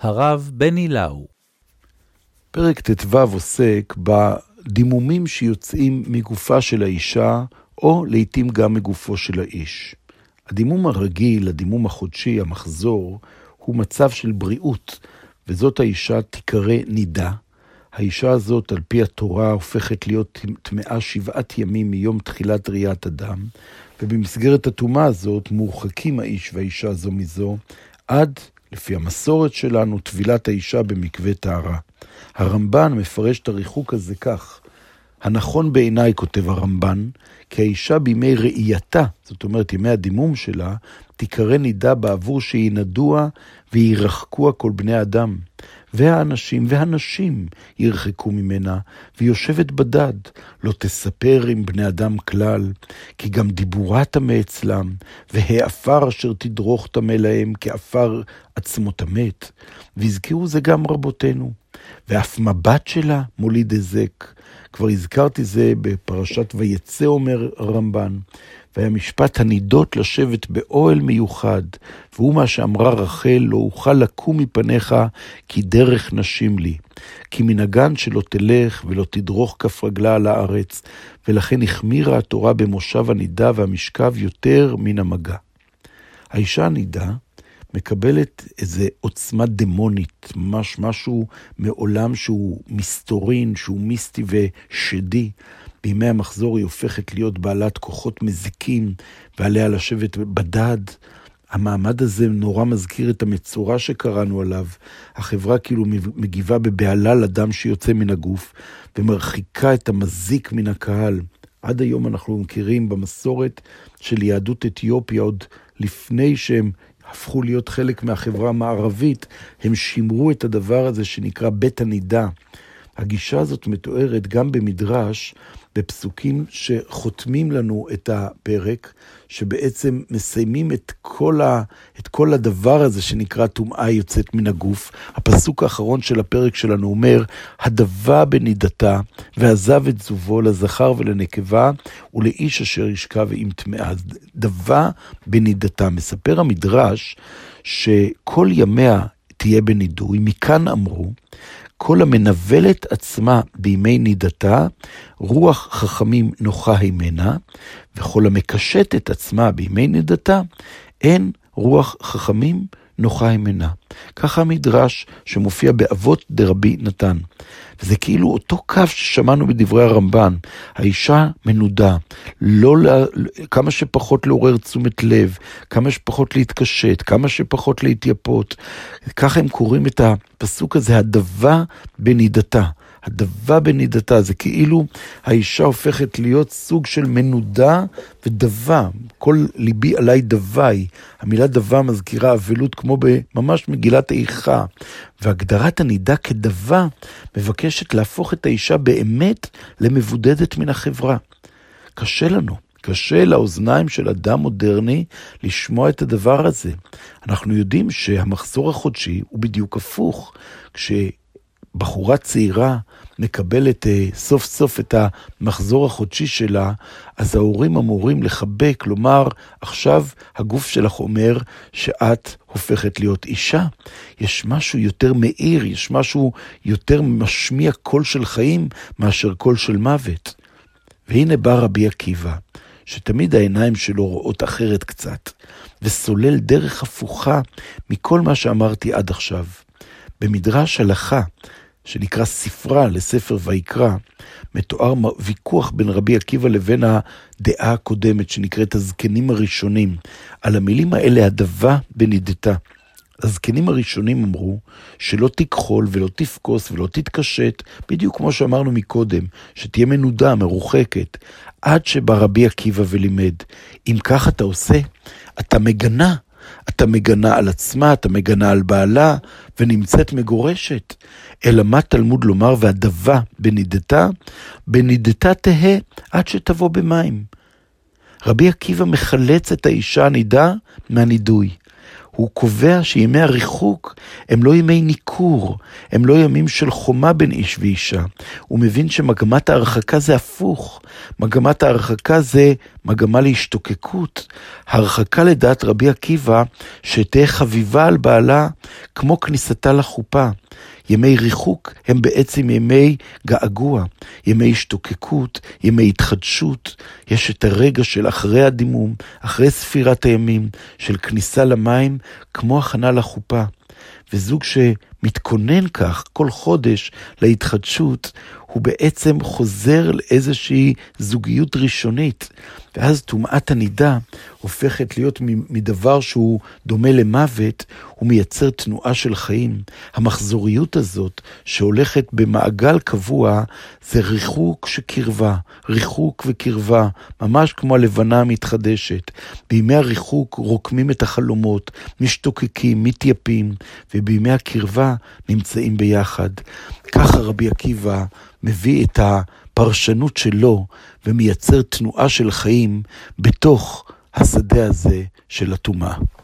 הרב בני לאו. פרק ט"ו עוסק בדימומים שיוצאים מגופה של האישה, או לעתים גם מגופו של האיש. הדימום הרגיל, הדימום החודשי, המחזור, הוא מצב של בריאות, וזאת האישה תיקרא נידה. האישה הזאת, על פי התורה, הופכת להיות טמאה 7 ימים מיום תחילת ראיית אדם, ובמסגרת הטומאה הזאת מורחקים האיש והאישה זו מזו, עד, לפי המסורת שלנו, טבילת האישה במקווה טהרה. הרמב"ן מפרש את הריחוק הזה כך: הנכון בעיניי, כותב הרמב"ן, כי האישה בימי ראייתה, זאת אומרת ימי הדימום שלה, תיקרא נידה בעבור שינדוע וירחקו כל בני אדם. והאנשים והנשים ירחקו ממנה, ויושבת בדד, לא תספר עם בני אדם כלל, כי גם דיבורה תמה אצלם, והאפר אשר תדרוך תמה להם, כאפר עצמו תמת. והזכירו זה גם רבותינו. ואף מבט שלה מוליד הזק. כבר הזכרתי זה בפרשת ויצא, אומר הרמב"ן. והיה משפט הנידות לשבת באוהל מיוחד, והוא מה שאמרה רחל, לא אוכל לקום מפניך, כי דרך נשים לי. כי מנהגן שלא תלך ולא תדרוך כף רגלה על הארץ, ולכן החמירה התורה במושב הנידה והמשכב יותר מן המגע. האישה הנידה מקבלת איזו עוצמה דמונית, ממש משהו מעולם שהוא מסתורין, שהוא מיסטי ושדי. בימי המחזור היא הופכת להיות בעלת כוחות מזיקים, ועליה לשבת בדד. המעמד הזה נורא מזכיר את המצורה שקראנו עליו. החברה כאילו מגיבה בבעלה לדם שיוצא מן הגוף, ומרחיקה את המזיק מן הקהל. עד היום אנחנו מכירים במסורת של יהדות אתיופיה, עוד לפני שהם הפכו להיות חלק מהחברה המערבית, הם שימרו את הדבר הזה שנקרא בית הנידה. הגישה הזאת מתוארת גם במדרש, בפסוקים שחותמים לנו את הפרק, שבעצם מסיימים את כל הדבר הזה שנקרא טומאה יוצאת מן הגוף. הפסוק האחרון של הפרק שלנו אומר, הדבה בנידתה, ועזב את זובו לזכר ולנקבה, ולאיש אשר ישכב עם טמאה. דבה בנידתה. מספר המדרש שכל ימיה תהיה בנידוי, מכאן אמרו, כל המנבלת עצמה בימי נידתה, רוח חכמים נוחה הימנה, וכל המקשט את עצמה בימי נידתה, אין רוח חכמים נוחה הימנה. ככה המדרש שמופיע באבות דרבי נתן. וזה כאילו אותו קו ששמענו בדברי הרמב"ן, האישה מנודה, כמה שפחות לעורר תשומת לב, כמה שפחות להתקשט, כמה שפחות להתייפות. ככה הם קוראים את הפסוק הזה, הדבה בנידתה. הדבה בנידתה, זה כאילו האישה הופכת להיות סוג של מנודה ודבה. כל ליבי עליי דווי. המילה דבה מזכירה אבלות כמו ממש מגילת איכה. והגדרת הנידה כדבה מבקשת להפוך את האישה באמת למבודדת מן החברה. קשה לנו. קשה לאוזניים של אדם מודרני לשמוע את הדבר הזה. אנחנו יודעים שהמחזור החודשי הוא בדיוק הפוך. כשבחורה צעירה מקבלת סוף סוף את המחזור החודשי שלה, אז ההורים אמורים לחבק, כלומר, עכשיו הגוף שלך אומר שאת הופכת להיות אישה. יש משהו יותר מאיר, יש משהו יותר משמיע קול של חיים מאשר קול של מוות. והנה בא רבי עקיבא, שתמיד העיניים שלו רואות אחרת קצת, וסולל דרך הפוכה מכל מה שאמרתי עד עכשיו. במדרש הלכה, שנקרא ספרה לספר ויקרא, מתואר ויכוח בין רבי עקיבא לבין הדעה הקודמת, שנקראת הזקנים הראשונים. על המילים האלה, הדבה בנידתה. הזקנים הראשונים אמרו שלא תכחול ולא תפקוס ולא תתקשט, בדיוק כמו שאמרנו מקודם, שתהיה מנודה, מרוחקת, עד שבא רבי עקיבא ולימד. אם כך אתה עושה, אתה מגנה. אתה מגנה על עצמה, אתה מגנה על בעלה, ונמצאת מגורשת. אלא מה תלמוד לומר, והדבה בנידתה, בנידתה תהה עד שתבוא במים. רבי עקיבא מחלץ את האישה הנידה מהנידוי. הוא קובע שימי הריחוק הם לא ימי ניכור, הם לא ימים של חומה בין איש ואישה. הוא מבין שמגמת ההרחקה זה הפוך, מגמת ההרחקה זה מגמה להשתוקקות. ההרחקה לדעת רבי עקיבא שתהיה חביבה על בעלה כמו כניסתה לחופה. ימי ריחוק הם בעצם ימי געגוע, ימי השתוקקות, ימי התחדשות. יש את הרגע של אחרי הדימום, אחרי ספירת הימים, של כניסה למים, כמו הכנה לחופה. וזוג שמתכונן כך כל חודש להתחדשות, הוא בעצם חוזר לאיזושהי זוגיות ראשונית, ואז טומאת הנידה הופכת להיות מדבר שהוא דומה למוות, הוא מייצר תנועה של חיים. המחזוריות הזאת שהולכת במעגל קבוע, זה ריחוק שקרבה, ריחוק וקרבה, ממש כמו הלבנה המתחדשת. בימי הריחוק רוקמים את החלומות, משתוקקים, מתייפים, ובימי הקרבה נמצאים ביחד. ככה רבי עקיבא מביא את הפרשנות שלו ומייצר תנועה של חיים בתוך השדה הזה של הטומאה.